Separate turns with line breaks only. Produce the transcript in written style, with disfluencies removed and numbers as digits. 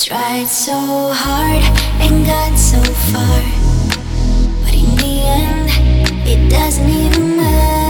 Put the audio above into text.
Tried so hard and got so far, but in the end, it doesn't even matter.